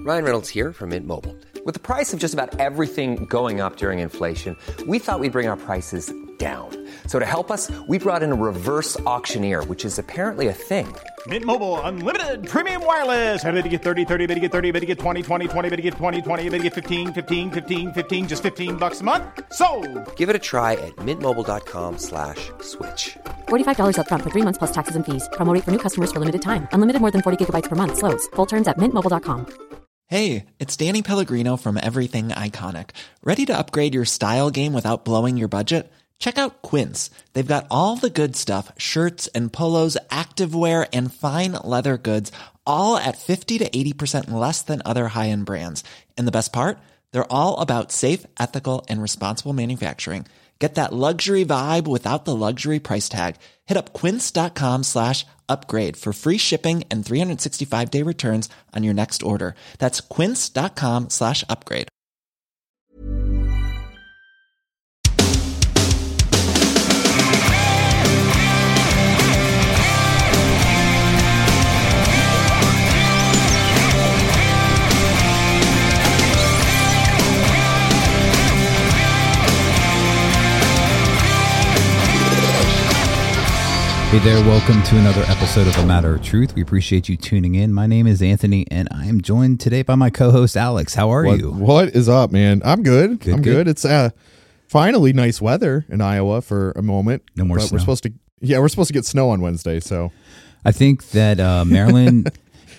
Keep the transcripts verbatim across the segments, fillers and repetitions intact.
Ryan Reynolds here from Mint Mobile. With the price of just about everything going up during inflation, we thought we'd bring our prices down. So to help us, we brought in a reverse auctioneer, which is apparently a thing. Mint Mobile Unlimited Premium Wireless. How to get thirty, thirty, how to get thirty, how to get twenty, twenty, twenty, how to get twenty, twenty, how to get fifteen, fifteen, fifteen, fifteen, just fifteen bucks a month? Sold! Give it a try at mintmobile.com slash switch. forty-five dollars up front for three months plus taxes and fees. Promo rate for new customers for limited time. Unlimited more than forty gigabytes per month. Slows full terms at mint mobile dot com. Hey, it's Danny Pellegrino from Everything Iconic. Ready to upgrade your style game without blowing your budget? Check out Quince. They've got all the good stuff, shirts and polos, activewear, and fine leather goods, all at fifty to eighty percent less than other high-end brands. And the best part? They're all about safe, ethical, and responsible manufacturing. Get that luxury vibe without the luxury price tag. Hit up quince.com slash upgrade for free shipping and three sixty-five day returns on your next order. That's quince.com slash upgrade. Hey there, welcome to another episode of A Matter of Truth. We appreciate you tuning in. My name is Anthony, and I am joined today by my co-host, Alex. How are what, you? What is up, man? I'm good. good I'm good. good. It's uh, finally nice weather in Iowa for a moment. No more but snow. We're supposed to, yeah, we're supposed to get snow on Wednesday, so. I think that uh, Maryland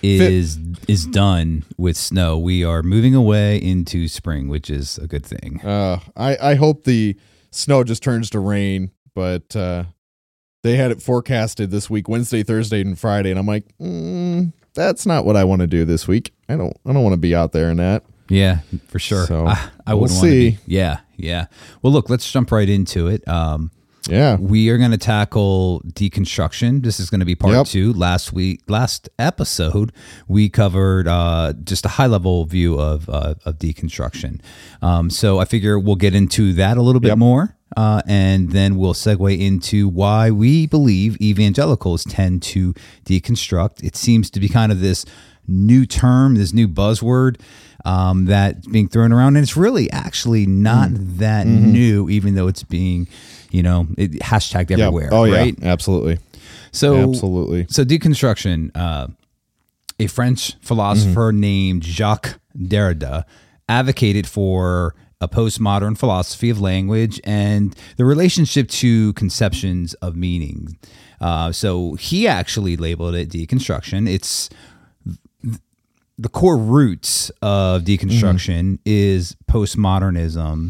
is is done with snow. We are moving away into spring, which is a good thing. Uh, I, I hope the snow just turns to rain, but uh, they had it forecasted this week, Wednesday, Thursday, and Friday, and I'm like, mm, that's not what I want to do this week. I don't I don't want to be out there in that. Yeah, for sure. So, I, I we'll wouldn't want to see. be. Yeah, yeah. Well, look, let's jump right into it. Um, Yeah. We are going to tackle deconstruction. This is going to be part Yep. two. Last week, last episode, we covered uh, just a high level view of uh, of deconstruction. Um, so I figure we'll get into that a little bit Yep. more, uh, and then we'll segue into why we believe evangelicals tend to deconstruct. It seems to be kind of this new term, this new buzzword um, that's being thrown around, and it's really actually not mm. that mm-hmm. new, even though it's being You know, it, hashtagged everywhere. Yep. Oh, right? yeah, absolutely. So, absolutely. So, deconstruction. Uh, a French philosopher mm-hmm. named Jacques Derrida advocated for a postmodern philosophy of language and the relationship to conceptions of meaning. Uh, so, he actually labeled it deconstruction. It's th- the core roots of deconstruction mm-hmm. is postmodernism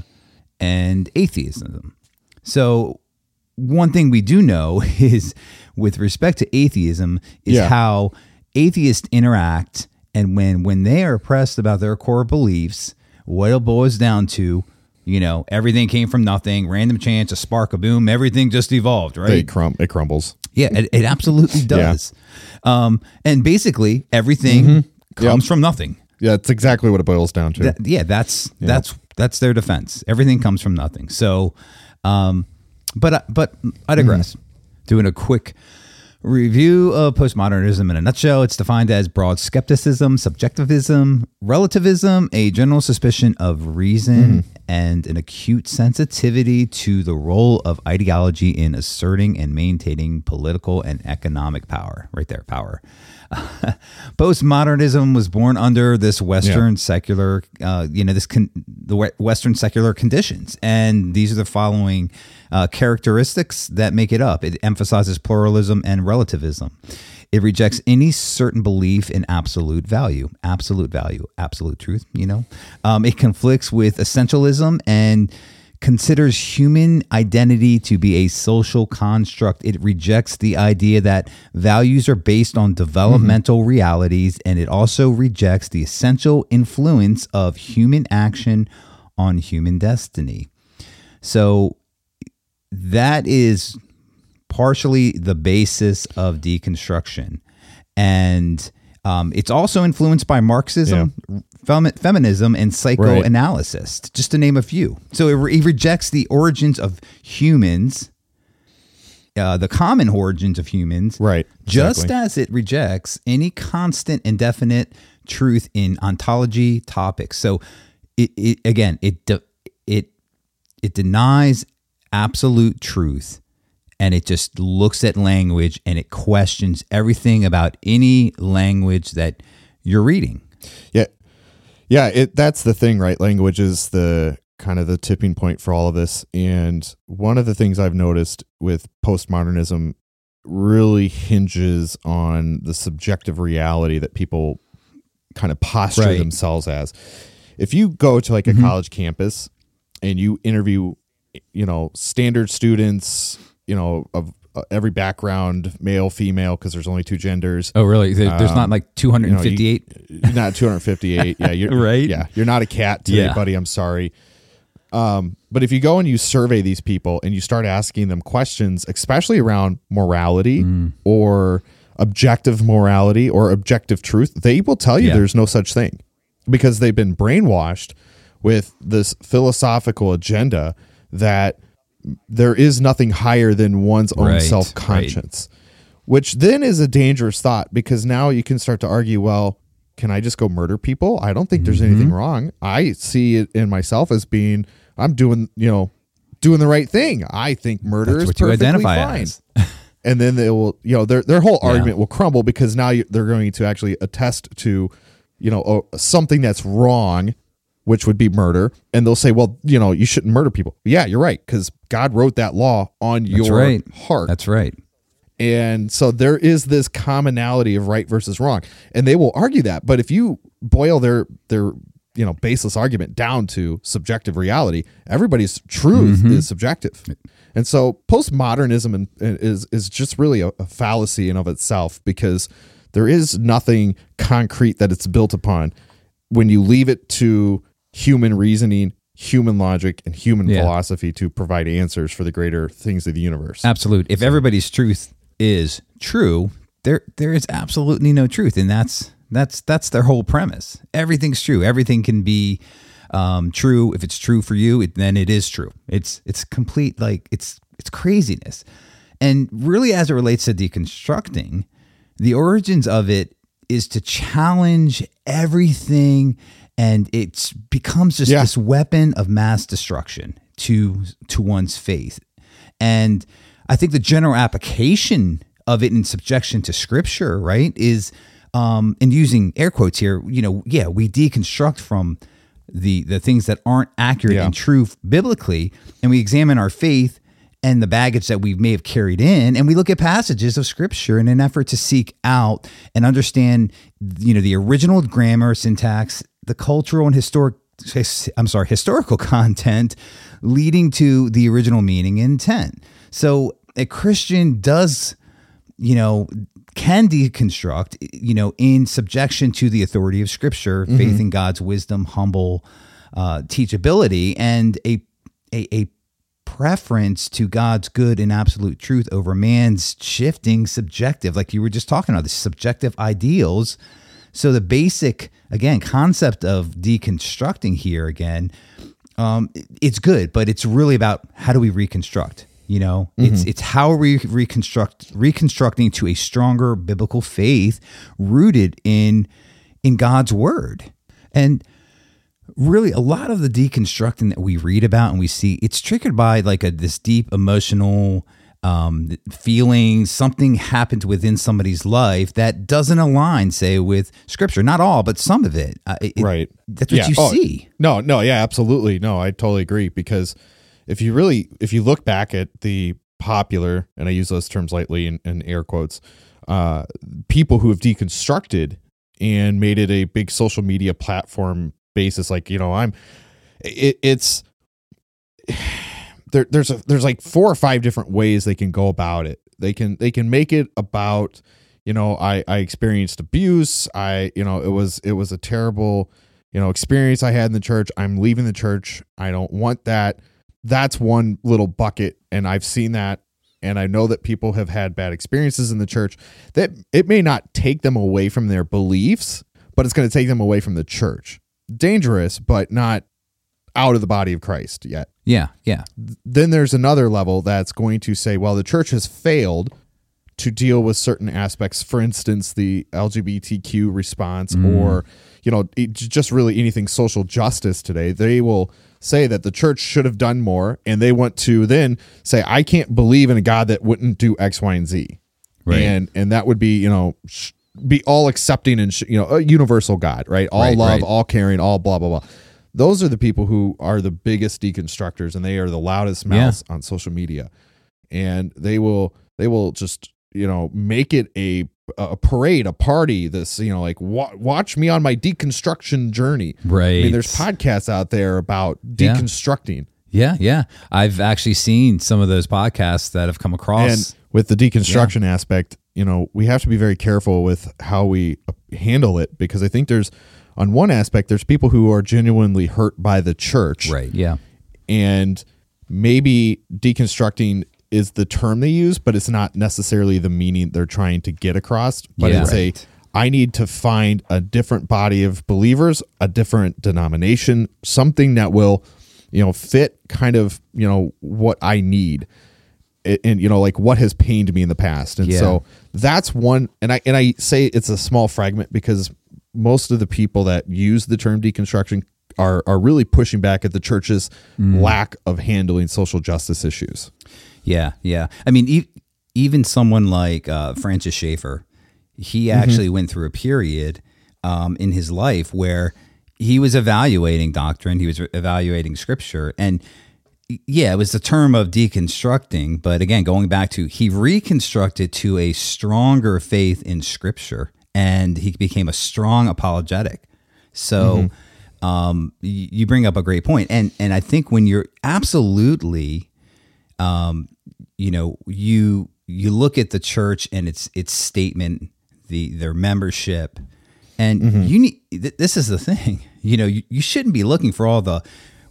and atheism. So one thing we do know is with respect to atheism is yeah. how atheists interact. And when, when they are pressed about their core beliefs, what it boils down to, you know, everything came from nothing, random chance, a spark, a boom, everything just evolved, right? It, crum- it crumbles. Yeah, it, it absolutely does. yeah. Um, and basically everything mm-hmm. comes yep. from nothing. Yeah, that's exactly what it boils down to. That, yeah, that's yeah. that's that's their defense. Everything comes from nothing. So, um, but but I digress. Mm. Doing a quick review of postmodernism in a nutshell, it's defined as broad skepticism, subjectivism, relativism, a general suspicion of reason, mm. and an acute sensitivity to the role of ideology in asserting and maintaining political and economic power. Right there, power. Postmodernism was born under this Western yeah. secular, uh, you know, this con- the Western secular conditions, and these are the following uh, characteristics that make it up. It emphasizes pluralism and relativism. It rejects any certain belief in absolute value, absolute value, absolute truth. You know, um, it conflicts with essentialism and considers human identity to be a social construct. It rejects the idea that values are based on developmental mm-hmm. realities, and it also rejects the essential influence of human action on human destiny. So that is partially the basis of deconstruction. And um, it's also influenced by Marxism, yeah. fem- feminism, and psychoanalysis, right. just to name a few. So it, re- it rejects the origins of humans, uh, the common origins of humans, right? Just exactly. as it rejects any constant, indefinite, truth in ontology topics. So it, it again, it de- it it denies absolute truth, and it just looks at language and it questions everything about any language that you're reading. Yeah. Yeah, it that's the thing, right? Language is the kind of the tipping point for all of this. And one of the things I've noticed with postmodernism really hinges on the subjective reality that people kind of posture Right. themselves as. If you go to like a Mm-hmm. college campus and you interview, you know, standard students, you know, of uh, every background, male, female, because there's only two genders. Oh, really? There- There's not like two hundred fifty-eight? You know, you- not two hundred fifty-eight. Yeah, you're Right? Yeah, you're not a cat today, Yeah. buddy. I'm sorry. Um, but if you go and you survey these people and you start asking them questions, especially around morality Mm. or objective morality or objective truth, they will tell you Yeah. there's no such thing because they've been brainwashed with this philosophical agenda that there is nothing higher than one's own Right, self-conscience, which then is a dangerous thought because now you can start to argue, well, can I just go murder people? I don't think there's Mm-hmm. anything wrong. I see it in myself as being, I'm doing, you know, doing the right thing. I think murder That's is what you perfectly identify fine. as. And then they will, you know, their their whole Yeah. argument will crumble because now you, they're going to actually attest to, you know, oh, something that's wrong, which would be murder. And they'll say, well, you know, you shouldn't murder people. Yeah, you're right, because God wrote that law on That's your right. heart. That's right. And so there is this commonality of right versus wrong, and they will argue that. But if you boil their their you know baseless argument down to subjective reality, everybody's truth Mm-hmm. is subjective. And so postmodernism and- is is just really a, a fallacy in of itself because there is nothing concrete that it's built upon when you leave it to human reasoning, human logic, and human Yeah. philosophy to provide answers for the greater things of the universe. Absolute. If everybody's truth is true, there there is absolutely no truth, and that's that's that's their whole premise. Everything's true. Everything can be um, true if it's true for you. It, then it is true. It's it's complete like it's it's craziness, and really as it relates to deconstructing, the origins of it is to challenge everything, and it becomes just Yeah. this weapon of mass destruction to to one's faith. And I think the general application of it in subjection to scripture, right, is, um, and using air quotes here, you know, yeah, we deconstruct from the the things that aren't accurate Yeah. and true biblically, and we examine our faith and the baggage that we may have carried in, and we look at passages of scripture in an effort to seek out and understand, you know, the original grammar, syntax, the cultural and historic, I'm sorry, historical content leading to the original meaning and intent. So a Christian does, you know, can deconstruct, you know, in subjection to the authority of Scripture, Mm-hmm. faith in God's wisdom, humble uh, teachability, and a, a a preference to God's good and absolute truth over man's shifting subjective, like you were just talking about, the subjective ideals. So the basic, again, concept of deconstructing here again, um, it's good, but it's really about how do we reconstruct? You know, it's it's how are we reconstruct reconstructing to a stronger biblical faith rooted in in God's word. And really a lot of the deconstructing that we read about and we see, it's triggered by like a this deep emotional um, feeling. Something happened within somebody's life that doesn't align, say, with scripture. Not all, but some of it. Uh, it Right. That's what Yeah. you Oh, see. No, no, yeah, absolutely. No, I totally agree because if you really, if you look back at the popular, and I use those terms lightly in, in air quotes, uh, people who have deconstructed and made it a big social media platform basis, like, you know, I'm, it, it's, there, there's a, there's like four or five different ways they can go about it. They can, they can make it about, you know, I, I experienced abuse. I, you know, it was, it was a terrible, you know, experience I had in the church. I'm leaving the church. I don't want that. That's one little bucket. And I've seen that. And I know that people have had bad experiences in the church that it may not take them away from their beliefs, but it's going to take them away from the church. Dangerous, but not out of the body of Christ yet. Yeah, yeah. Then there's another level that's going to say, well, the church has failed to deal with certain aspects, for instance, the L G B T Q response, Mm. or, you know, it, just really anything social justice today, they will say that the church should have done more, and they want to then say, I can't believe in a God that wouldn't do X, Y, and Z. Right. And and that would be, you know, sh- be all accepting and, sh- you know, a universal God, right? All Right, love, right. all caring, all blah, blah, blah. Those are the people who are the biggest deconstructors, and they are the loudest mouths on social media. And they will, they will just, you know, make it a a parade, a party, this, you know, like wa- watch me on my deconstruction journey. Right. I mean, there's podcasts out there about Yeah. deconstructing. Yeah, yeah. I've actually seen some of those podcasts that have come across. And with the deconstruction aspect, you know, we have to be very careful with how we handle it, because I think there's, on one aspect, there's people who are genuinely hurt by the church. Right. Yeah. And maybe deconstructing is the term they use, but it's not necessarily the meaning they're trying to get across. But Yeah. it's Right. a, I need to find a different body of believers, a different denomination, something that will, you know, fit kind of, you know, what I need. And, and, you know, like what has pained me in the past. And Yeah. so that's one, and I, and I say it's a small fragment because most of the people that use the term deconstruction are, are really pushing back at the church's Mm. lack of handling social justice issues. Yeah, yeah. I mean, e- even someone like uh, Francis Schaeffer, he actually went through a period um, in his life where he was evaluating doctrine, he was re- evaluating scripture, and yeah, it was the term of deconstructing. But again, going back to, he reconstructed to a stronger faith in scripture, and he became a strong apologetic. So um, y- you bring up a great point, and and I think when you're absolutely um, you know, you you look at the church and its its statement, the their membership, and Mm-hmm. you need. Th- this is the thing, you know, you, you shouldn't be looking for all the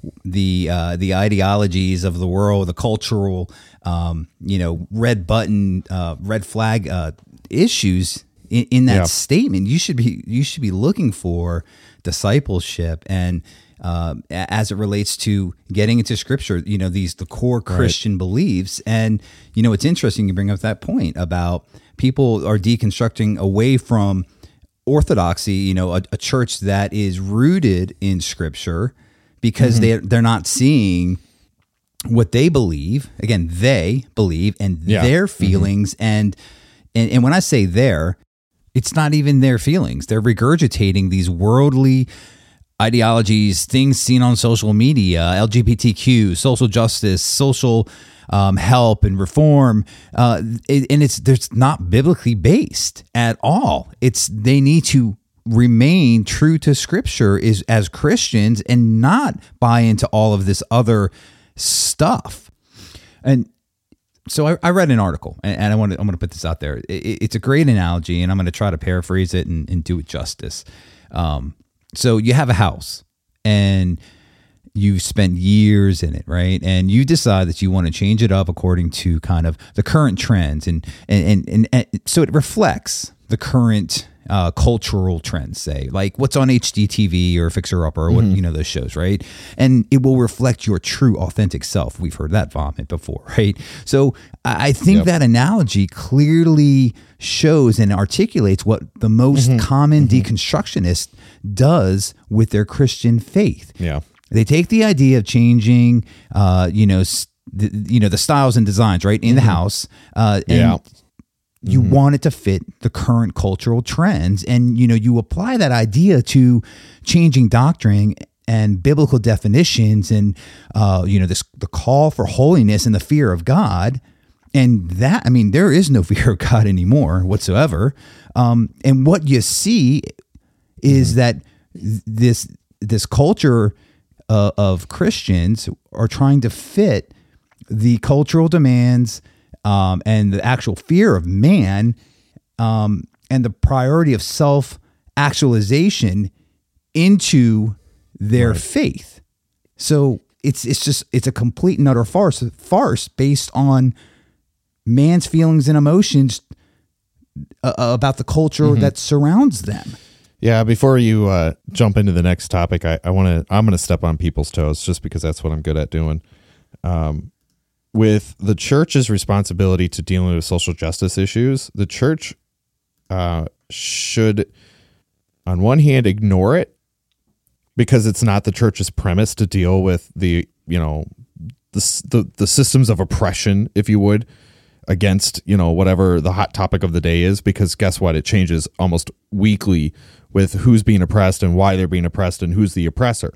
the uh, the ideologies of the world, the cultural, um, you know, red button, uh, red flag uh, issues in, in that Yeah. statement. You should be you should be looking for discipleship and. Um, a- as it relates to getting into scripture, you know, these the core Christian beliefs. And, you know, it's interesting you bring up that point about people are deconstructing away from orthodoxy, you know, a, a church that is rooted in scripture, because Mm-hmm. they're, they're not seeing what they believe. Again, they believe and Yeah. their feelings. And, and, and when I say their, it's not even their feelings. They're regurgitating these worldly ideologies, things seen on social media, L G B T Q, social justice, social um, help and reform, uh, it, and it's there's not biblically based at all. It's they need to remain true to Scripture is as Christians and not buy into all of this other stuff. And so I, I read an article, and, and I want to I'm going to put this out there. It, it's a great analogy, and I'm going to try to paraphrase it and, and do it justice. Um, So you have a house and you've spent years in it, right? And you decide that you want to change it up according to kind of the current trends. And, and, and, and, and so it reflects the current uh, cultural trends, say, like what's on H D T V or Fixer Upper or what, you know, those shows, right? And it will reflect your true authentic self. We've heard that vomit before, right? So I I think Yep. that analogy clearly shows and articulates what the most common deconstructionist does with their Christian faith. Yeah. They take the idea of changing, uh, you know, s- the, you know, the styles and designs, right, in the house, uh, and Yeah. you want it to fit the current cultural trends, and you know, you apply that idea to changing doctrine and biblical definitions, and uh, you know, this the call for holiness and the fear of God. And that, I mean, there is no fear of God anymore whatsoever. Um, and what you see is that th- this this culture uh, of Christians are trying to fit the cultural demands um, and the actual fear of man um, and the priority of self actualization into their faith. So it's it's just it's a complete and utter farce farce based on man's feelings and emotions uh, about the culture that surrounds them. Yeah, before you uh, jump into the next topic, I, I want to I'm going to step on people's toes just because that's what I'm good at doing. Um, with the church's responsibility to dealing with social justice issues, the church uh, should, on one hand, ignore it because it's not the church's premise to deal with the, you know, the the, the systems of oppression, if you would, against, you know, whatever the hot topic of the day is, because guess what? It changes almost weekly with who's being oppressed and why they're being oppressed and who's the oppressor.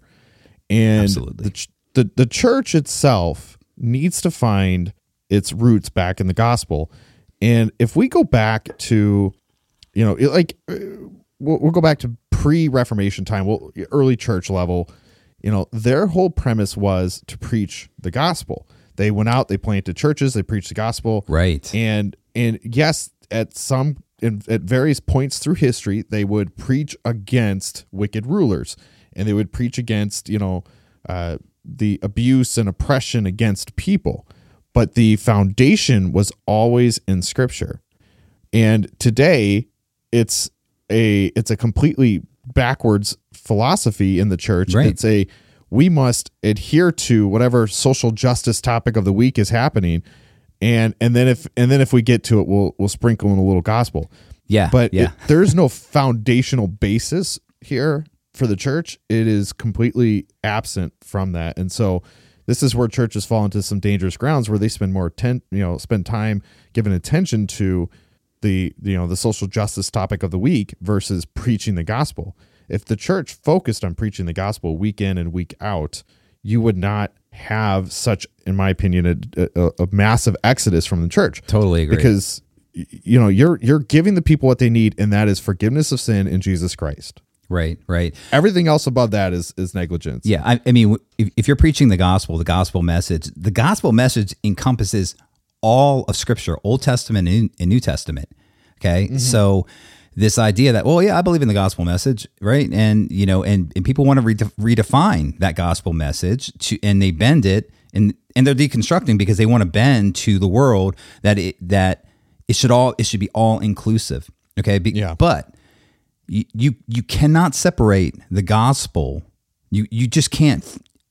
And Absolutely. the, the the church itself needs to find its roots back in the gospel. And if we go back to, you know, it, like we'll, we'll go back to pre-Reformation time, well, early church level, you know, their whole premise was to preach the gospel. They went out, they planted churches, they preached the gospel. Right. And, and yes, at some, in, at various points through history, they would preach against wicked rulers, and they would preach against, you know, uh, the abuse and oppression against people. But the foundation was always in Scripture. And today, it's a it's a completely backwards philosophy in the church. Right. It's a we must adhere to whatever social justice topic of the week is happening, and and then if and then if we get to it, we'll we'll sprinkle in a little gospel. Yeah, But yeah. it, there's no foundational basis here for the church. It is completely absent from that, and so this is where churches fall into some dangerous grounds where they spend more atten- you know, spend time giving attention to the you know the social justice topic of the week versus preaching the gospel. If the church focused on preaching the gospel week in and week out, you would not have such, in my opinion, a, a, a massive exodus from the church. Totally agree. Because you know you're you're giving the people what they need, and that is forgiveness of sin in Jesus Christ. Right, right. Everything else above that is is negligence. Yeah, I, I mean, if, if you're preaching the gospel, the gospel message, the gospel message encompasses all of Scripture, Old Testament and, and New Testament. Okay, mm-hmm. So this idea that, well, yeah, I believe in the gospel message, right? And you know, and, and people want to rede- redefine that gospel message to, and they bend it, and and they're deconstructing because they want to bend to the world that it that it should all it should be all inclusive. Okay, Be, yeah, but. You, you you cannot separate the gospel. You you just can't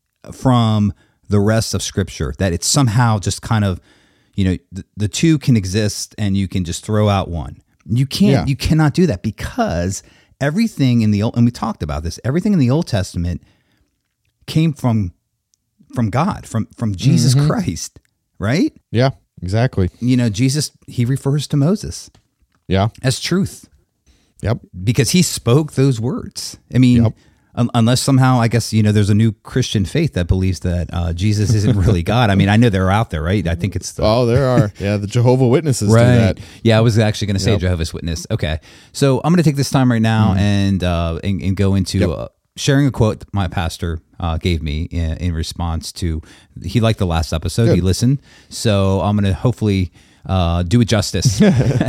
from the rest of Scripture. That it's somehow just kind of, you know, the, the two can exist and you can just throw out one. You can't. Yeah. You cannot do that because everything in the old, and we talked about this. Everything in the Old Testament came from from God, from from Jesus mm-hmm. Christ, right? Yeah, exactly. You know, Jesus, he refers to Moses. Yeah, as truth. Yep. Because he spoke those words. I mean, yep. un- unless somehow, I guess, you know, there's a new Christian faith that believes that uh, Jesus isn't really God. I mean, I know they're out there, right? I think it's the... Oh, there are. Yeah, the Jehovah Witnesses right. do that. Yeah, I was actually going to say yep. Jehovah's Witness. Okay. So I'm going to take this time right now mm-hmm. and, uh, and and go into yep. uh, sharing a quote that my pastor uh, gave me in, in response to... He liked the last episode. Good. He listened. So I'm going to hopefully... Uh, do it justice.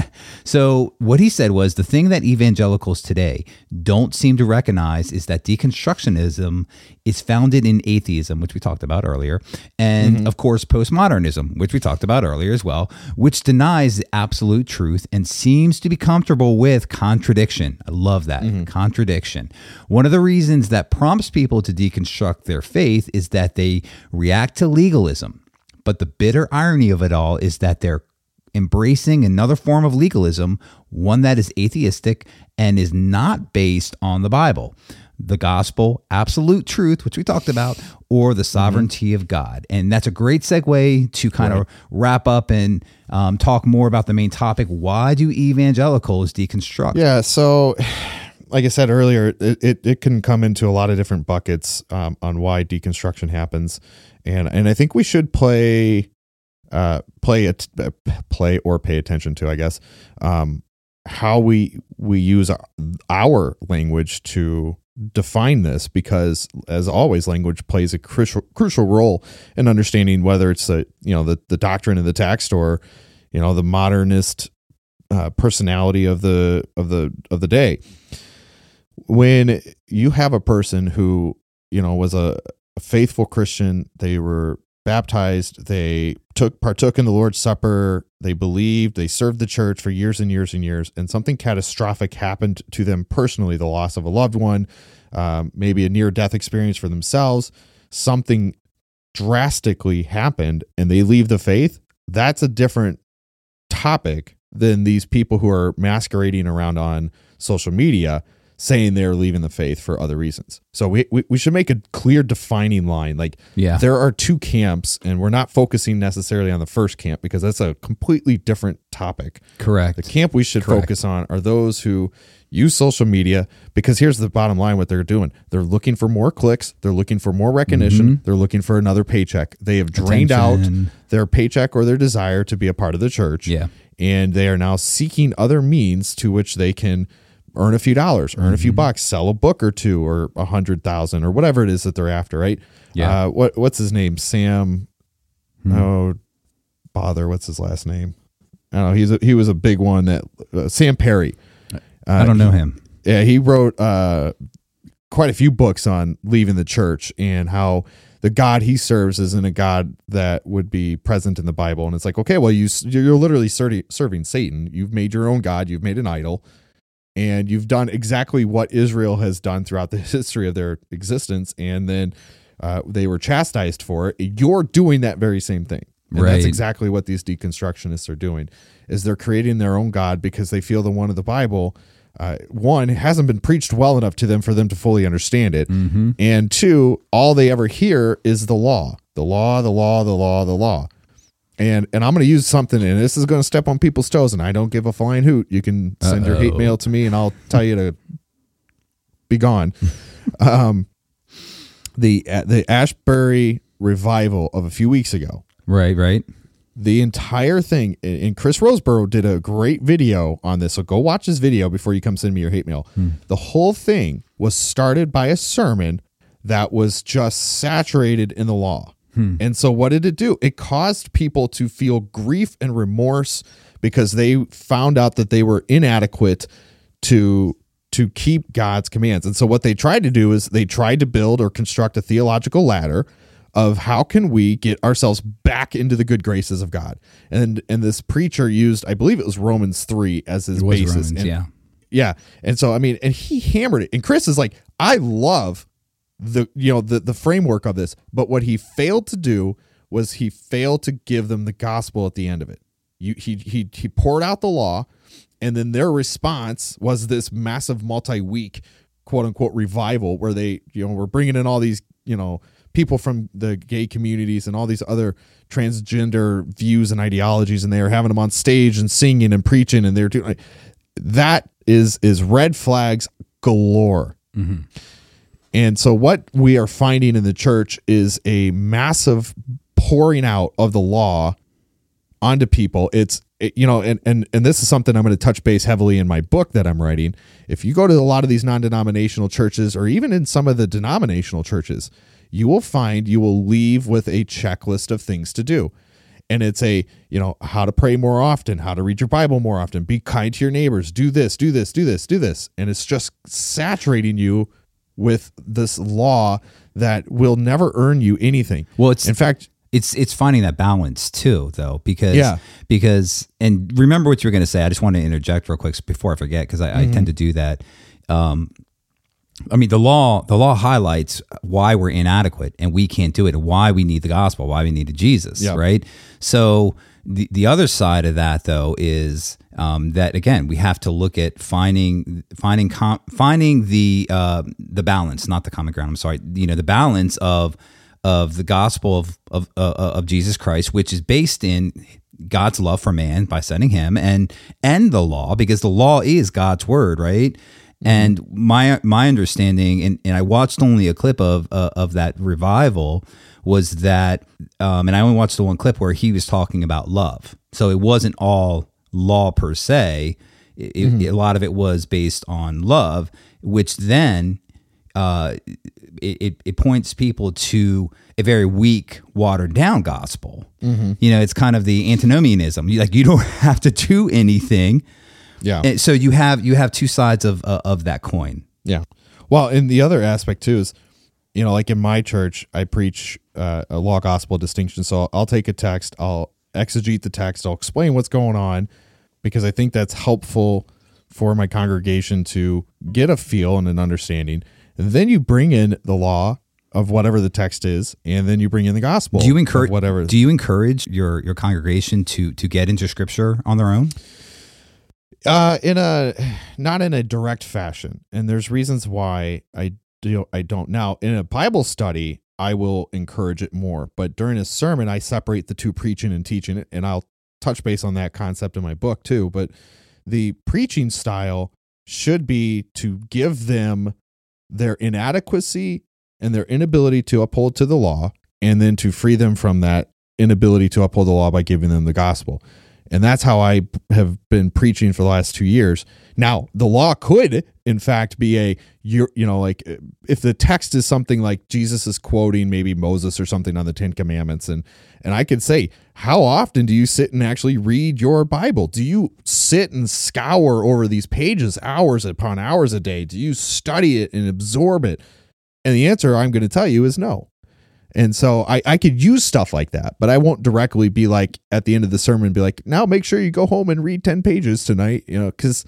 So what he said was, the thing that evangelicals today don't seem to recognize is that deconstructionism is founded in atheism, which we talked about earlier, and mm-hmm. of course postmodernism, which we talked about earlier as well, which denies the absolute truth and seems to be comfortable with contradiction. I love that. Mm-hmm. Contradiction. One of the reasons that prompts people to deconstruct their faith is that they react to legalism. But the bitter irony of it all is that they're embracing another form of legalism, one that is atheistic and is not based on the Bible, the gospel, absolute truth, which we talked about, or the sovereignty mm-hmm. of God. And that's a great segue to kind right. of wrap up and um, talk more about the main topic. Why do evangelicals deconstruct? Yeah, so like I said earlier, it, it, it can come into a lot of different buckets um, on why deconstruction happens. And and I think we should play Uh, play it, uh, play or pay attention to, I guess, um, how we we use our, our language to define this, because as always, language plays a crucial crucial role in understanding whether it's the you know the the doctrine of the text or you know the modernist uh, personality of the of the of the day. When you have a person who you know was a, a faithful Christian, they were baptized, they took partook in the Lord's Supper, they believed, they served the church for years and years and years, and something catastrophic happened to them personally, the loss of a loved one, um, maybe a near-death experience for themselves, something drastically happened and they leave the faith, that's a different topic than these people who are masquerading around on social media saying they're leaving the faith for other reasons. So we, we, we should make a clear defining line. Like, Yeah. there are two camps, and we're not focusing necessarily on the first camp because that's a completely different topic. Correct. The camp we should Correct. focus on are those who use social media, because here's the bottom line: what they're doing. They're looking for more clicks. They're looking for more recognition. Mm-hmm. They're looking for another paycheck. They have drained Attention. out their paycheck or their desire to be a part of the church. Yeah. And they are now seeking other means to which they can earn a few dollars, earn a few bucks, sell a book or two, or a hundred thousand, or whatever it is that they're after, right? Yeah. Uh, what what's his name? Sam. Hmm. Oh, bother. What's his last name? I don't know. He's a, he was a big one that uh, Sam Perry. Uh, I don't know he- him. Yeah, he wrote uh, quite a few books on leaving the church and how the God he serves isn't a God that would be present in the Bible. And it's like, okay, well, you you're literally serving serving Satan. You've made your own God. You've made an idol. And you've done exactly what Israel has done throughout the history of their existence, and then uh, they were chastised for it. You're doing that very same thing, and Right. that's exactly what these deconstructionists are doing. Is they're creating their own God because they feel the one of the Bible, uh, one, hasn't been preached well enough to them for them to fully understand it, Mm-hmm. and two, all they ever hear is the law, the law, the law, the law, the law. And and I'm going to use something, and this is going to step on people's toes, and I don't give a flying hoot. You can send your hate Uh-oh. mail to me, and I'll tell you to be gone. um, the uh, the Ashbury revival of a few weeks ago, Right, right. the entire thing, and Chris Roseborough did a great video on this, so go watch his video before you come send me your hate mail. The whole thing was started by a sermon that was just saturated in the law. And so what did it do? It caused people to feel grief and remorse because they found out that they were inadequate to to keep God's commands. And so what they tried to do is they tried to build or construct a theological ladder of how can we get ourselves back into the good graces of God. And and this preacher used, I believe it was Romans three as his It was basis. Romans, And- yeah. Yeah. And so, I mean, and he hammered it. And Chris is like, I love the, you know, the, the framework of this, but what he failed to do was he failed to give them the gospel at the end of it. You, he, he, he poured out the law, and then their response was this massive multi-week quote unquote revival where they, you know, were bringing in all these, you know, people from the gay communities and all these other transgender views and ideologies, and they were having them on stage and singing and preaching, and they're doing like, that is, is red flags galore. Mm-hmm. And so what we are finding in the church is a massive pouring out of the law onto people. It's, it, you know, and, and, and this is something I'm going to touch base heavily in my book that I'm writing. If you go to a lot of these non-denominational churches, or even in some of the denominational churches, you will find you will leave with a checklist of things to do. And it's a, you know, how to pray more often, how to read your Bible more often, be kind to your neighbors, do this, do this, do this, do this. And it's just saturating you with this law that will never earn you anything. Well, it's in fact, it's it's finding that balance too, though, because Yeah. because and remember what you were going to say. I just want to interject real quick before I forget, because I, Mm-hmm. I tend to do that. Um, I mean, the law the law highlights why we're inadequate and we can't do it, and why we need the gospel, why we need Jesus, Yeah. right? So the the other side of that, though, is um, that again we have to look at finding finding com- finding the uh, the balance, not the common ground. I'm sorry, you know, the balance of of the gospel of of uh, of Jesus Christ, which is based in God's love for man by sending him, and and the law, because the law is God's word, right? And my my understanding, and, and I watched only a clip of uh, of that revival, was that, um, and I only watched the one clip where he was talking about love. So it wasn't all law per se. It, Mm-hmm. it, a lot of it was based on love, which then uh, it, it, it points people to a very weak, watered down gospel. Mm-hmm. You know, it's kind of the antinomianism. You, like you don't have to do anything. yeah. And so you have you have two sides of uh, of that coin. Yeah. Well, and the other aspect too is, you know, like in my church, I preach uh, a law gospel distinction. So I'll take a text, I'll exegete the text, I'll explain what's going on, because I think that's helpful for my congregation to get a feel and an understanding. And then you bring in the law of whatever the text is, and then you bring in the gospel. Do you encourage whatever? Do you encourage your your congregation to to get into Scripture on their own? Uh, in a not in a direct fashion, and there's reasons why I do I don't. Now, in a Bible study, I will encourage it more, but during a sermon, I separate the two, preaching and teaching it, and I'll touch base on that concept in my book too. But the preaching style should be to give them their inadequacy and their inability to uphold to the law, and then to free them from that inability to uphold the law by giving them the gospel. And that's how I have been preaching for the last two years. Now, the law could, in fact, be a, you you know, like if the text is something like Jesus is quoting maybe Moses or something on the Ten Commandments. And, and I could say, how often do you sit and actually read your Bible? Do you sit and scour over these pages hours upon hours a day? Do you study it and absorb it? And the answer I'm going to tell you is no. And so I, I could use stuff like that, but I won't directly be like at the end of the sermon, be like, now make sure you go home and read ten pages tonight, you know, because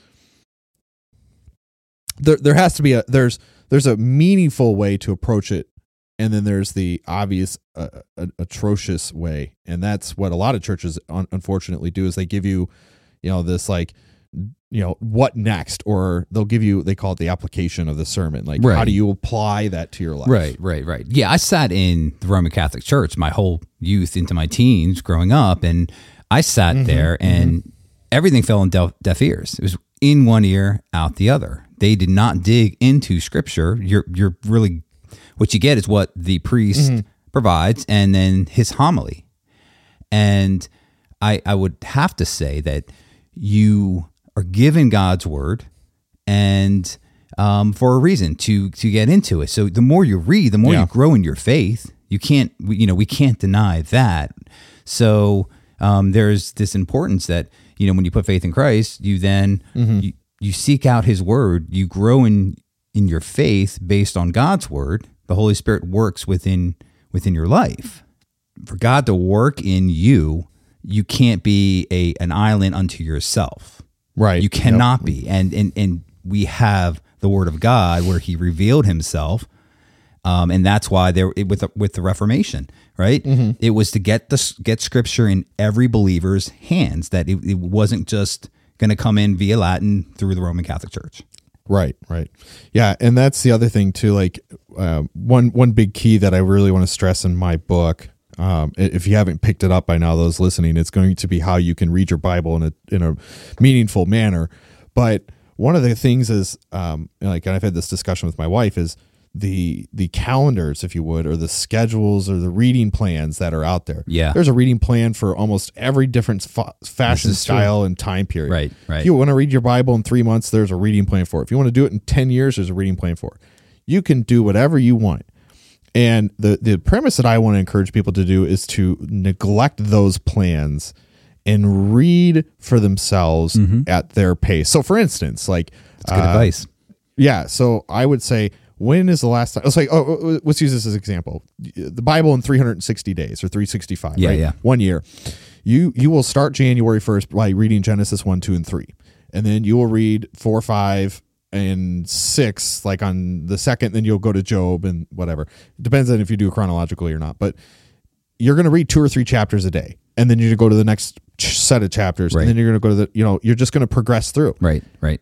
there there has to be a, there's, there's a meaningful way to approach it. And then there's the obvious, uh, uh, atrocious way. And that's what a lot of churches un- unfortunately do is they give you, you know, this like, you know, what next, or they'll give you, they call it the application of the sermon. Like, right. How do you apply that to your life? Right, right, right. Yeah, I sat in the Roman Catholic Church my whole youth into my teens growing up, and I sat mm-hmm, there and mm-hmm. everything fell in deaf, deaf ears. It was in one ear, out the other. They did not dig into Scripture. You're, you're really, what you get is what the priest mm-hmm. provides, and then his homily. And I, I would have to say that you are given God's word, and um, for a reason to to get into it. So the more you read, the more yeah. you grow in your faith. You can't, you know, we can't deny that. So um, there's this importance that, you know, when you put faith in Christ, you then mm-hmm. you, you seek out His word. You grow in in your faith based on God's word. The Holy Spirit works within within your life. For God to work in you, you can't be a an island unto yourself. Right. You cannot yep. be. And, and and we have the Word of God where He revealed Himself. Um, and that's why there it, with the, with the Reformation, right? Mm-hmm. It was to get the get Scripture in every believer's hands, that it, it wasn't just going to come in via Latin through the Roman Catholic Church. Right, right. Yeah, and that's the other thing too, like uh, one one big key that I really want to stress in my book. Um, if you haven't picked it up by now, those listening, it's going to be how you can read your Bible in a in a meaningful manner. But one of the things is, um, like, and I've had this discussion with my wife, is the the calendars, if you would, or the schedules or the reading plans that are out there. Yeah, there's a reading plan for almost every different fa- fashion style true. and time period. Right, right. If you want to read your Bible in three months, there's a reading plan for it. If you want to do it in ten years, there's a reading plan for it. You can do whatever you want. And the, the premise that I want to encourage people to do is to neglect those plans and read for themselves mm-hmm. at their pace. So, for instance, like that's good uh, advice. Yeah. So I would say, when is the last time? It's like, oh, let's use this as an example. The Bible in three hundred sixty days or three hundred sixty-five, yeah, right? Yeah. One year. You you will start January first by reading Genesis one, two, and three, and then you will read four, five. And six, like on the second, then you'll go to Job and whatever. It depends on if you do it chronologically or not. But you're going to read two or three chapters a day, and then you're going to go to the next ch- set of chapters, right. and then you're going to go to the, you know, you're just going to progress through. Right, right.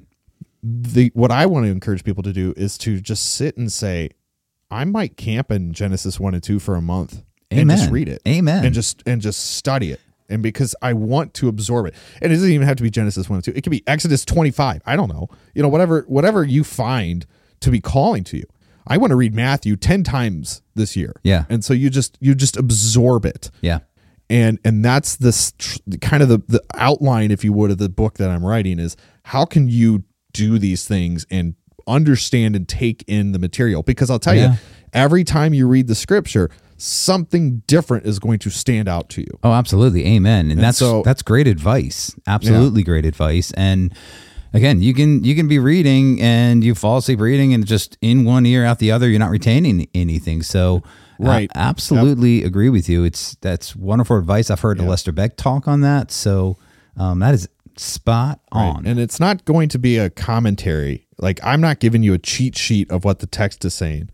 The what I want to encourage people to do is to just sit and say, I might camp in Genesis one and two for a month, Amen. and just read it, Amen, and just and just study it. And because I want to absorb it. And it doesn't even have to be Genesis one and two. It could be Exodus twenty-five. I don't know. You know, whatever whatever you find to be calling to you. I want to read Matthew ten times this year. Yeah. And so you just you just absorb it. Yeah. And and that's this tr- kind of the, the outline, if you would, of the book that I'm writing is how can you do these things and understand and take in the material? Because I'll tell yeah. you, every time you read the scripture, something different is going to stand out to you. Oh, absolutely. Amen. And, and that's so, that's great advice. Absolutely yeah. great advice. And again, you can you can be reading and you fall asleep reading and just in one ear out the other, you're not retaining anything. So right. I absolutely yep. agree with you. It's that's wonderful advice. I've heard yep. Lester Beck talk on that. So um, that is spot on. Right. And it's not going to be a commentary. Like, I'm not giving you a cheat sheet of what the text is saying.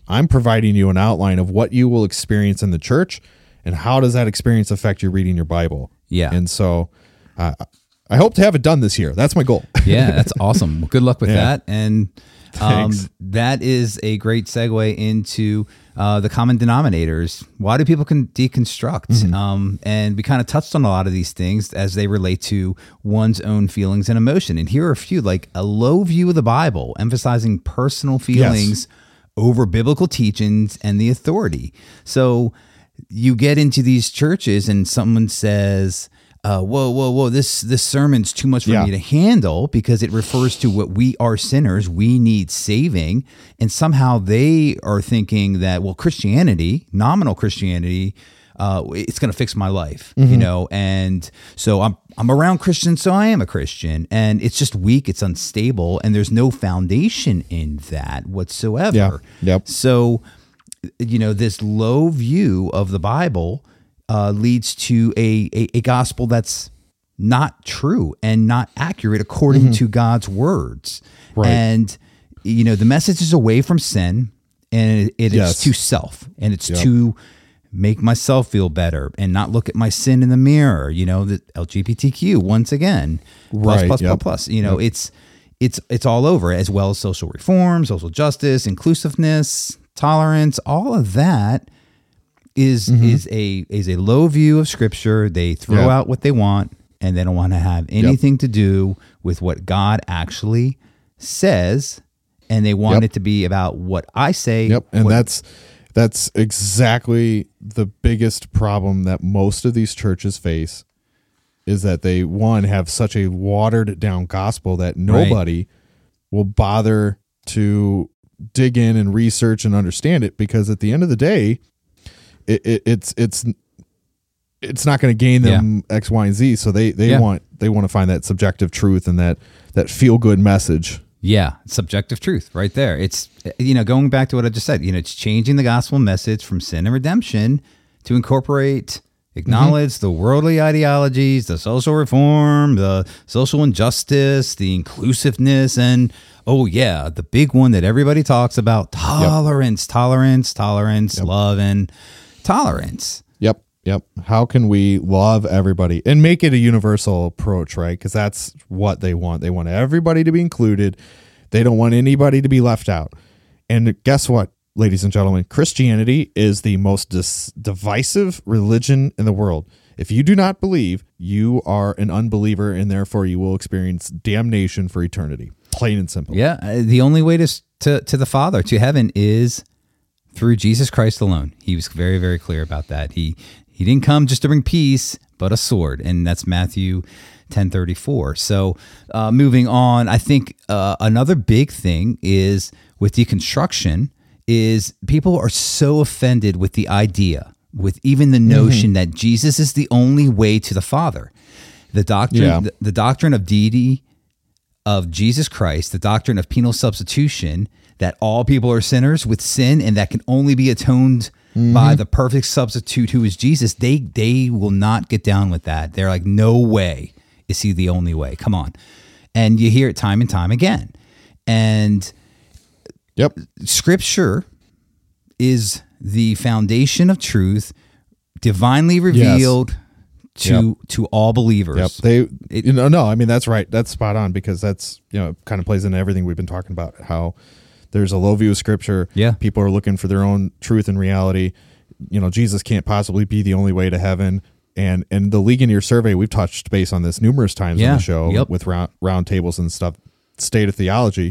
I'm providing you an outline of what you will experience in the church and how does that experience affect you reading your Bible. Yeah. And so uh, I hope to have it done this year. That's my goal. Yeah, that's awesome. Well, good luck with Yeah. that. And um, Thanks. that is a great segue into uh, the common denominators. Why do people can deconstruct? Mm-hmm. Um, and we kind of touched on a lot of these things as they relate to one's own feelings and emotion. And here are a few, like a low view of the Bible, emphasizing personal feelings over biblical teachings and the authority. So you get into these churches and someone says, uh, whoa, whoa, whoa, this, this sermon's too much for Yeah. me to handle because it refers to what we are sinners, we need saving. And somehow they are thinking that, well, Christianity, nominal Christianity, uh, it's going to fix my life, Mm-hmm. you know? And so I'm, I'm around Christians, so I am a Christian, and it's just weak, it's unstable, and there's no foundation in that whatsoever. Yeah. Yep. So, you know, this low view of the Bible uh, leads to a, a, a gospel that's not true and not accurate according to God's words. Right. And, you know, the message is away from sin, and it, it Yes. is to self, and it's Yep. to make myself feel better and not look at my sin in the mirror. You know, the L G B T Q once again, plus, Right, plus, yep. plus, plus. You know, it's it's it's all over, as well as social reform, social justice, inclusiveness, tolerance. All of that is Mm-hmm. is a is a low view of Scripture. They throw Yep. out what they want, and they don't want to have anything to do with what God actually says, and they want Yep. it to be about what I say. Yep. And what- that's that's exactly the biggest problem that most of these churches face is that they, one, have such a watered down gospel that nobody will bother to dig in and research and understand it, because at the end of the day, it, it, it's it's it's not going to gain them X, Y, and Z. So they they Yeah. want they want to find that subjective truth and that that feel good message. Yeah, subjective truth right there. It's, you know, going back to what I just said, you know, it's changing the gospel message from sin and redemption to incorporate, acknowledge Mm-hmm. the worldly ideologies, the social reform, the social injustice, the inclusiveness, and, oh, yeah, the big one that everybody talks about, tolerance, tolerance, tolerance, love, and tolerance. Yep. Yep. How can we love everybody and make it a universal approach, right? Because that's what they want. They want everybody to be included. They don't want anybody to be left out. And guess what, ladies and gentlemen? Christianity is the most dis- divisive religion in the world. If you do not believe, you are an unbeliever, and therefore you will experience damnation for eternity. Plain and simple. Yeah, uh, the only way to, s- to to the Father, to heaven, is through Jesus Christ alone. He was very, very clear about that. He he didn't come just to bring peace, but a sword, and that's Matthew ten thirty-four. So uh, moving on, I think uh, another big thing is with deconstruction is people are so offended with the idea, with even the notion that Jesus is the only way to the Father. The doctrine, Yeah. the, the doctrine of deity of Jesus Christ, the doctrine of penal substitution, that all people are sinners with sin and that can only be atoned by the perfect substitute who is Jesus, they they will not get down with that. They're like, no way is he the only way. Come on. And you hear it time and time again. And Yep. Scripture is the foundation of truth, divinely revealed to to all believers. Yep. They, It- you know, no, I mean, that's right. That's spot on, because that's, you know, kind of plays into everything we've been talking about, how there's a low view of Scripture. Yeah. People are looking for their own truth and reality. You know, Jesus can't possibly be the only way to heaven. And, and the Ligonier survey, we've touched base on this numerous times Yeah. on the show Yep. with round, round tables and stuff, state of theology.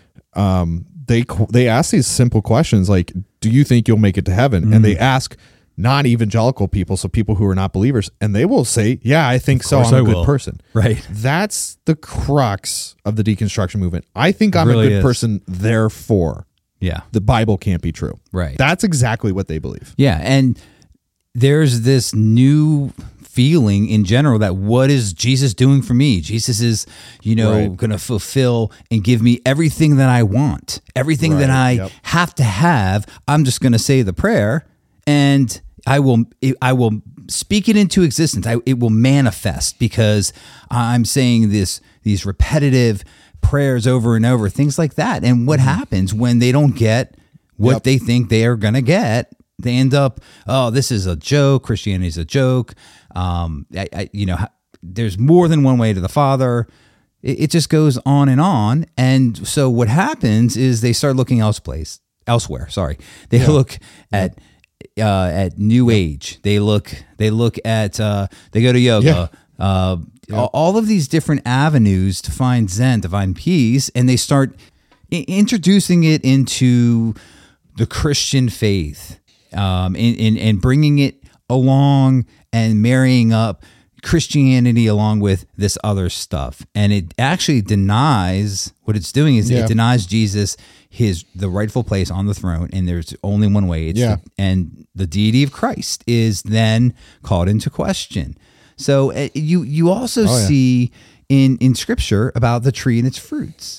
Um, they, they ask these simple questions like, do you think you'll make it to heaven? And Mm. they ask non-evangelical people, so people who are not believers, and they will say, yeah, I think so. course I'm a I good will. person. Right. That's the crux of the deconstruction movement. I think I'm really a good is. person, therefore Yeah. the Bible can't be true. Right. That's exactly what they believe. Yeah, and there's this new feeling in general that what is Jesus doing for me? Jesus is, you know, Right. going to fulfill and give me everything that I want, everything that Right, I yep. have to have. I'm just going to say the prayer, and I will, I will speak it into existence. I, it will manifest because I'm saying this, these repetitive prayers over and over, things like that. And what happens when they don't get what Yep. they think they are going to get. They end up, oh, this is a joke. Christianity is a joke. Um, I, I, you know, there's more than one way to the Father. It, it just goes on and on. And so what happens is they start looking elsewhere. Elsewhere, sorry, they Yeah. look at uh, at New Age. They look. They look at. Uh, they go to yoga. Yeah. Uh, all- All of these different avenues to find Zen, to find peace, and they start I- introducing it into the Christian faith, um, and, and and bringing it along and marrying up Christianity along with this other stuff. And it actually denies, what it's doing is Yeah. it denies Jesus his the rightful place on the throne, and there's only one way. It's Yeah. the, and the deity of Christ is then called into question. So uh, you you also Oh, yeah. see in in Scripture about the tree and its fruits.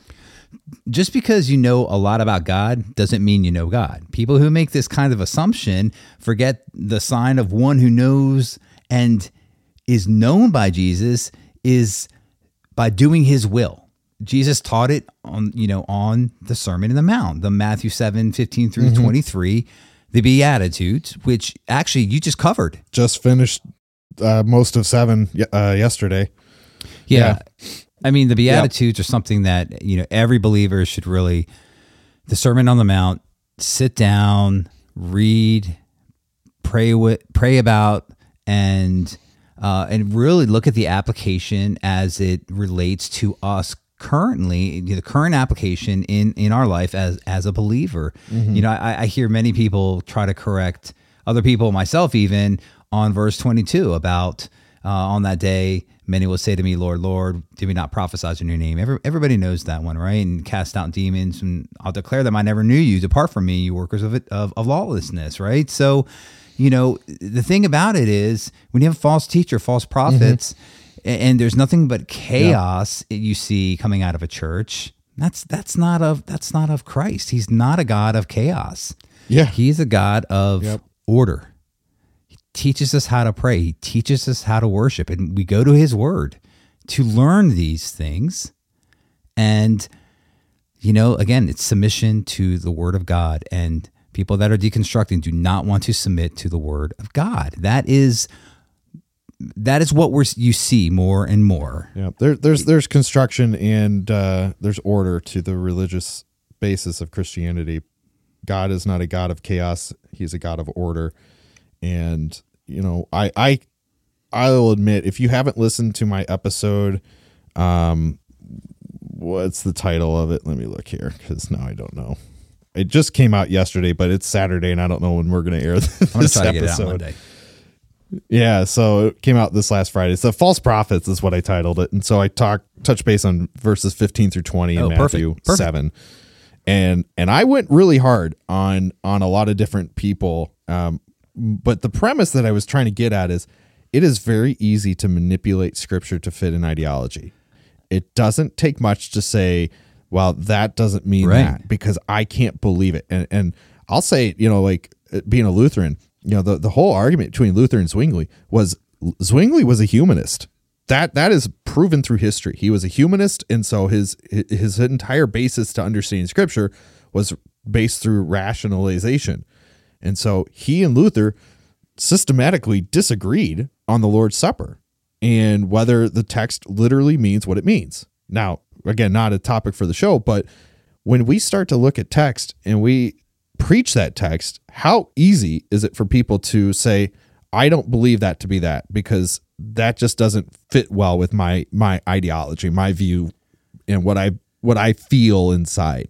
Just because you know a lot about God doesn't mean you know God. People who make this kind of assumption forget the sign of one who knows and is known by Jesus is by doing his will. Jesus taught it on, you know, on the Sermon on the Mount, the Matthew seven, fifteen through Mm-hmm. twenty-three, the Beatitudes, which actually you just covered. Just finished uh, most of seven y- uh, yesterday. Yeah. I mean, the Beatitudes are something that, you know, every believer should really, the Sermon on the Mount, sit down, read, pray with, pray about, and uh, and really look at the application as it relates to us currently, the current application in, in our life as as a believer. You know, I, I hear many people try to correct other people, myself even, on verse twenty-two about uh, on that day, many will say to me, Lord, Lord, did we not prophesy in your name? Every, everybody knows that one, right? And cast out demons, and I'll declare them I never knew you. Depart from me, you workers of it, of, of lawlessness, right? So, you know, the thing about it is when you have false teacher, false prophets, a- and there's nothing but chaos you see coming out of a church, that's that's not of that's not of Christ. He's not a God of chaos. Yeah. He's a God of Yep. order. Teaches us how to pray. He teaches us how to worship. And we go to his word to learn these things. And, you know, again, it's submission to the word of God. And people that are deconstructing do not want to submit to the word of God. That is that is what we're you see more and more. Yeah, there, there's there's construction and uh, there's order to the religious basis of Christianity. God is not a God of chaos; He's a God of order. And you know, I I I will admit, if you haven't listened to my episode, um, what's the title of it? Let me look here because now I don't know. It just came out yesterday, but it's Saturday, and I don't know when we're going to air this I'm going to try episode. to get it out Monday. Yeah, so it came out this last Friday. So false prophets is what I titled it. And so I talked touch base on verses fifteen through twenty in Oh, perfect. Matthew Perfect. seven. And and I went really hard on on a lot of different people. Um, but the premise that I was trying to get at is it is very easy to manipulate scripture to fit an ideology. It doesn't take much to say, well, that doesn't mean Right. that, because I can't believe it. And and I'll say, you know, like being a Lutheran, you know, the, the whole argument between Luther and Zwingli was Zwingli was a humanist. That that is proven through history. He was a humanist, and so his his entire basis to understanding scripture was based through rationalization. And so he and Luther systematically disagreed on the Lord's Supper and whether the text literally means what it means. Now, again, not a topic for the show, but when we start to look at text and we preach that text, how easy is it for people to say, I don't believe that to be that, because that just doesn't fit well with my my ideology, my view, and what I what I feel inside.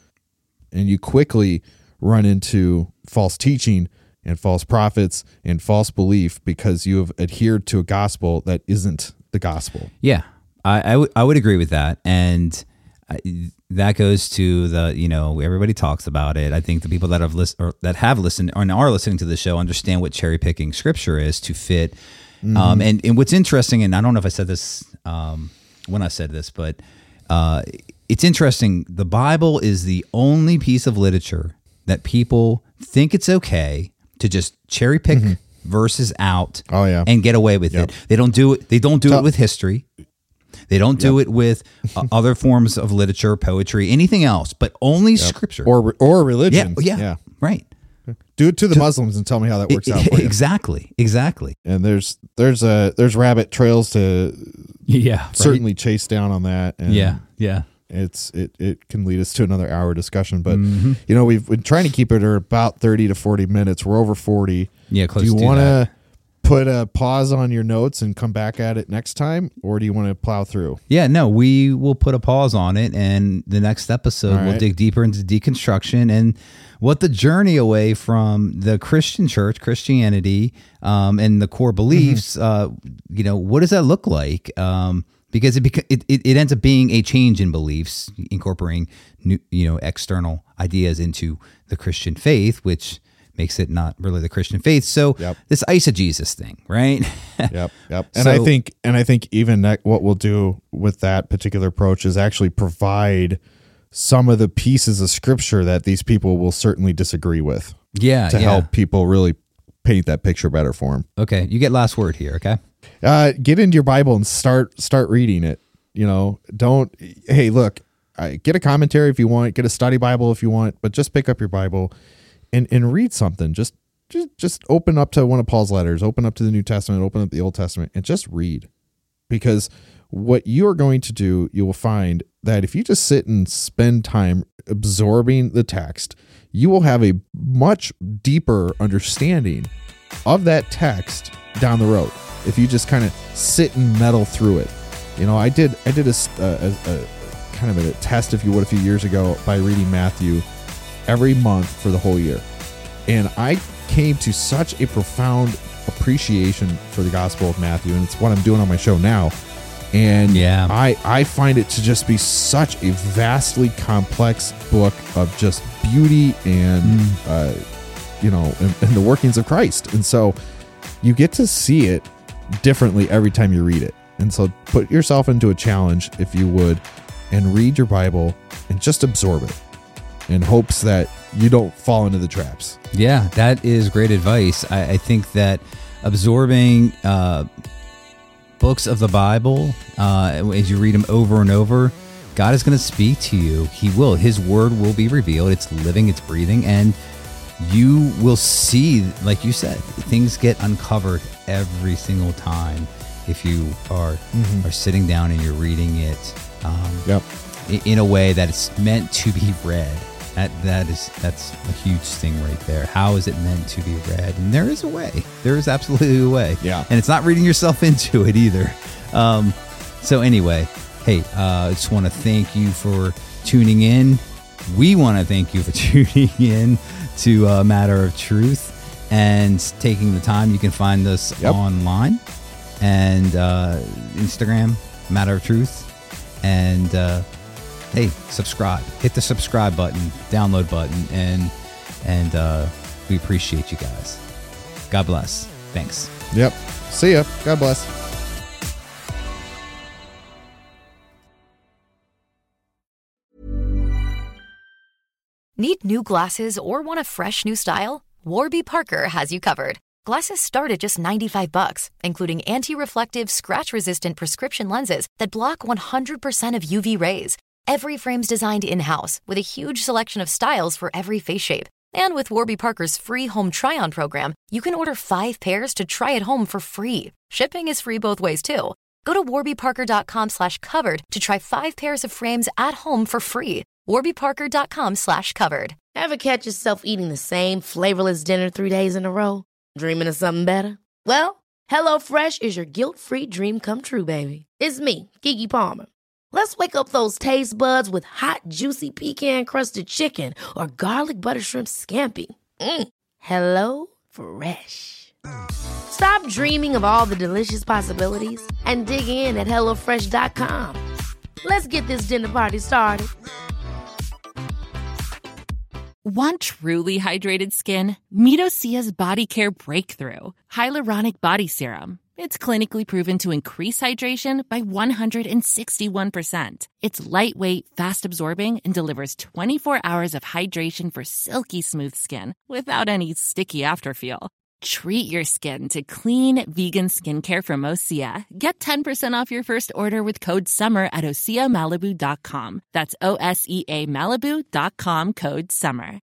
And you quickly run into false teaching and false prophets and false belief because you have adhered to a gospel that isn't the gospel. Yeah, I, I, w- I would agree with that. And I, that goes to the, you know, everybody talks about it. I think the people that have listened or that have listened or are listening to the show understand what cherry picking scripture is to fit. Mm-hmm. Um, and, and what's interesting, and I don't know if I said this um, when I said this, but uh, it's interesting. The Bible is the only piece of literature that people think it's okay to just cherry pick mm-hmm. verses out oh, yeah. and get away with yep. it. They don't do it. They don't do Tell- it with history. They don't do Yep. it with uh, other forms of literature, poetry, anything else, but only Yep. scripture. or or religion. yeah, yeah, yeah. right. Do it to the Muslims and tell me how that works out for you. Exactly, exactly. And there's there's a there's rabbit trails to Yeah, certainly chase down on that. And Yeah, yeah. it's it it can lead us to another hour discussion. But Mm-hmm. you know, we've been trying to keep it at about thirty to forty minutes. We're over forty. Yeah, close Do you to want that. to put a pause on your notes and come back at it next time, or do you want to plow through? Yeah, no, we will put a pause on it, and the next episode All we'll right. dig deeper into deconstruction and what the journey away from the Christian church, Christianity, um, and the core beliefs. Uh, you know, what does that look like? Um, because it, beca- it it it ends up being a change in beliefs, incorporating new, you know, external ideas into the Christian faith, which makes it not really the Christian faith. So Yep. this eisegesis thing, right? Yep, yep. And I So- think, and I think even that, what we'll do with that particular approach is actually provide some of the pieces of scripture that these people will certainly disagree with yeah, to yeah. help people really paint that picture better for them. Okay, you get last word here. Okay. Uh, get into your Bible and start start reading it. You know, don't. Hey, look, I, get a commentary if you want, get a study Bible if you want, but just pick up your Bible and and read something. Just just just open up to one of Paul's letters, open up to the New Testament, open up the Old Testament, and just read. Because what you are going to do, you will find that if you just sit and spend time absorbing the text, you will have a much deeper understanding of that text down the road. If you just kind of sit and meddle through it. You know, I did I did a, a, a kind of a test, if you would, a few years ago by reading Matthew every month for the whole year. And I came to such a profound appreciation for the Gospel of Matthew, and it's what I'm doing on my show now. And Yeah. I, I find it to just be such a vastly complex book of just beauty and, Mm. uh, you know, and, and the workings of Christ. And so you get to see it differently every time you read it. And so put yourself into a challenge, if you would, and read your Bible and just absorb it in hopes that you don't fall into the traps. Yeah, that is great advice. I, I think that absorbing uh, books of the Bible, uh, as you read them over and over, God is going to speak to you. He will. His word will be revealed. It's living, it's breathing, and you will see, like you said, things get uncovered every single time if you are Mm-hmm. are sitting down and you're reading it um, Yep. i- in a way that it's meant to be read. That that is that's a huge thing right there. How is it meant to be read? And there is a way. There is absolutely a way. Yeah. And it's not reading yourself into it either. Um, so anyway, hey, uh, I just want to thank you for tuning in. We want to thank you for tuning in to uh, Matter of Truth and taking the time. You can find us Yep. online and uh, Instagram, Matter of Truth, and. Uh, Hey, subscribe. Hit the subscribe button, download button, and and uh, we appreciate you guys. God bless. Thanks. Yep. See ya. God bless. Need new glasses or want a fresh new style? Warby Parker has you covered. Glasses start at just ninety-five bucks, including anti-reflective, scratch-resistant prescription lenses that block one hundred percent of U V rays. Every frame's designed in-house with a huge selection of styles for every face shape. And with Warby Parker's free home try-on program, you can order five pairs to try at home for free. Shipping is free both ways, too. Go to warbyparker.com slash covered to try five pairs of frames at home for free. warbyparker.com slash covered. Ever catch yourself eating the same flavorless dinner three days in a row? Dreaming of something better? Well, HelloFresh is your guilt-free dream come true, baby. It's me, Keke Palmer. Let's wake up those taste buds with hot, juicy pecan-crusted chicken or garlic butter shrimp scampi. Mm. Hello Fresh. Stop dreaming of all the delicious possibilities and dig in at hello fresh dot com. Let's get this dinner party started. Want truly hydrated skin? Meet Osea's Body Care Breakthrough Hyaluronic Body Serum. It's clinically proven to increase hydration by one hundred sixty-one percent. It's lightweight, fast-absorbing, and delivers twenty-four hours of hydration for silky smooth skin without any sticky afterfeel. Treat your skin to clean, vegan skincare from Osea. Get ten percent off your first order with code SUMMER at osea malibu dot com. That's O S E A Malibu dot com, code SUMMER.